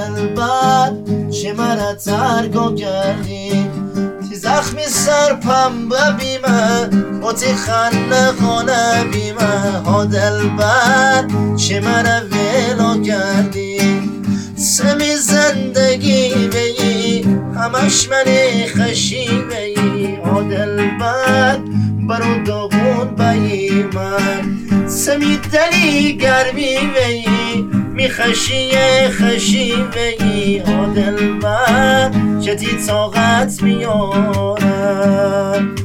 دلبر چه مرا ترک کردی تی زخمی سر پنبه بیمه و تی خلقانه بیمه ها دلبر چه مرا ویلو کردی سمی زندگی وی همش منی خشی وی ها دلبر برو داغون بایی من سمی دلی گرمی وی می خشی وی ها دلبر چتی طاقت میارم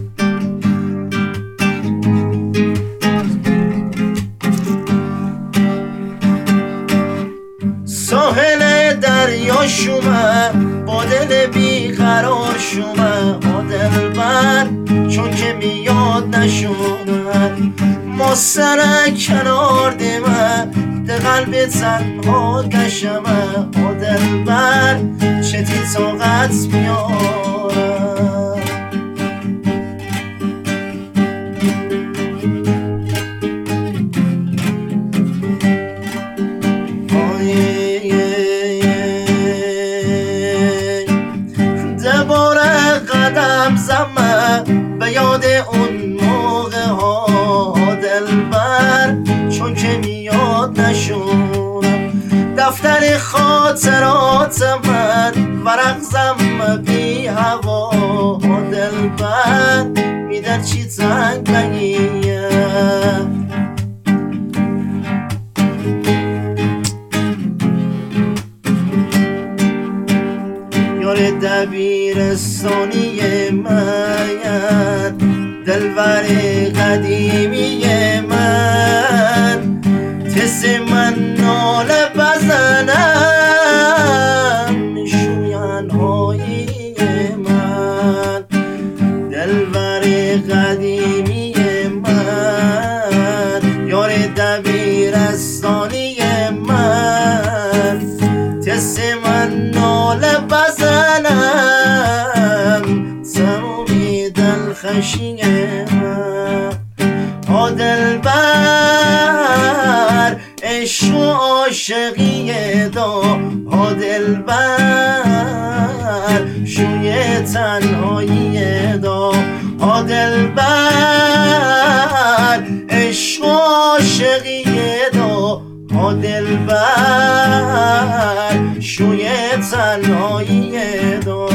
ساحل دریا شومه با دل بیقرار شومه ها دلبر چون که میاد نشونه ما سر کنار دیمه ده قلب تنها کشمه ها دلبر چتی طاقت میارم دباره قدم زمه به یاد اون موقع ها دلبر چون که میاد نشونم دفتر خاطرات من ورق زمه بی هوا دلبر میدن چی تنگ بگیه یار دبیرستانی من دلبر قدیمی من تس من ناله بزنم شوین هایی من دلبر قدیمی من یار دبیرستانی من تس من ناله بزنم تمومی دل خشیه ها دلبر عشق و عاشقیه دا ها دلبر شوی تنهاییه دا ها دلبر عشق و عاشقیه دا ها دلبر شوی تنهاییه دا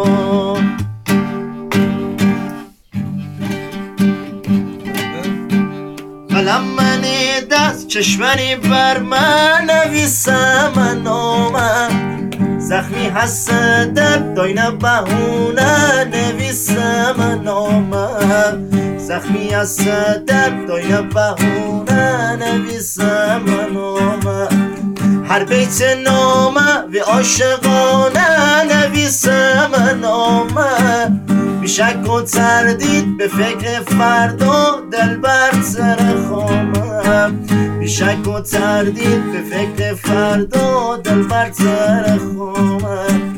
قلم منی دست چشمنی بر من نویسم نامم زخمی هست درد داینه بهونه نویسم نامم زخمی هست درد داینه بهونه نویسم نامم هر بیت نامه و عاشقانه نویسم نامه بی شک و تردید به فکر فردا دلبر سر خامم بی شک و تردید به فکر فردا دلبر سر خامم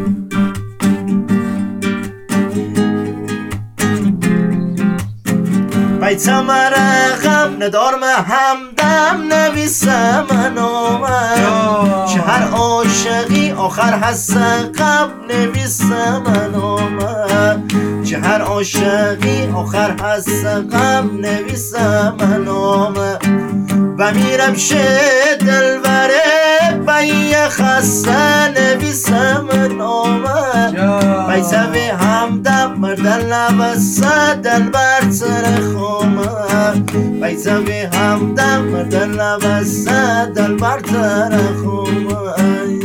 بیتم رقم ندارم همدم نویسم نامم چه هر عاشقی آخر هست غم نویسم نامم چه هر عاشقی آخر هست غم نویسم نامم و میرم شه دلبره بایی خسته نویسم نامم بیتوی همدم مردن لبسه دلبر سر خامم بیتوی همدم مردن لبسه دلبر سر خامم